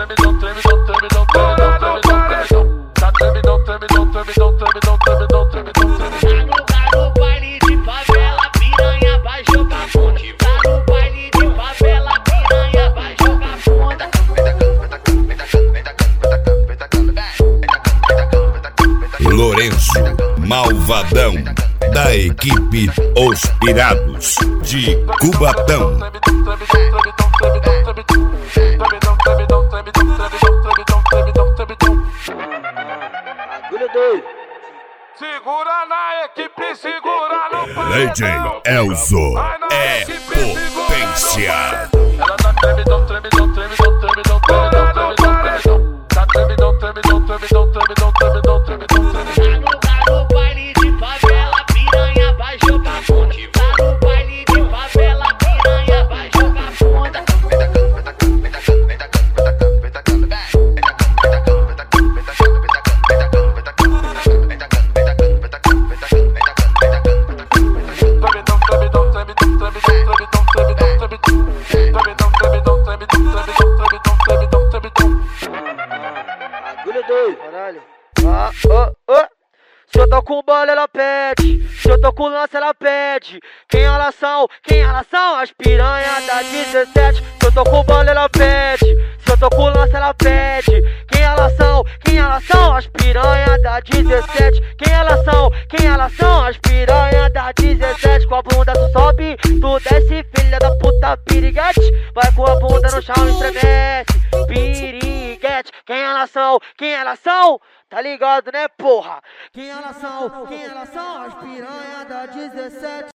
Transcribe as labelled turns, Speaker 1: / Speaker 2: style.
Speaker 1: No baile de favela, piranha vai jogar fonte. Tá no baile de favela, piranha vai jogar fonte.
Speaker 2: Lourenço Malvadão, da equipe Os Pirados de Cubatão.
Speaker 3: Segura na equipe, segura no pau.
Speaker 2: Legend Elzo é potência.
Speaker 3: Ela tá tremidão, tremidão, tremidão, tremidão, tremidão, tremidão. Tá tremidão, tremidão, tremidão, tremidão, tremidão, tremidão, tremidão.
Speaker 1: Tá no baile de favela, piranha vai jogar fonte. Tá no baile de favela, piranha vai jogar fonte.
Speaker 4: Se eu tô com bola, ela pede. Se eu tô com lança, ela pede. Quem elas são? Quem elas são? As piranhas da 17. Se eu tô com bola, ela pede. Se eu tô com lança, ela pede. Quem elas são? Quem elas são? As piranhas da 17. Quem elas são? Quem elas são? As piranhas da 17. Com a bunda tu sobe, tu desce, filha da puta piriguete. Vai com a bunda no chão e estremece, piriguete. Quem elas são? Quem elas são? Tá ligado, né, porra? Quem elas são? Quem elas são? As piranhas da 17.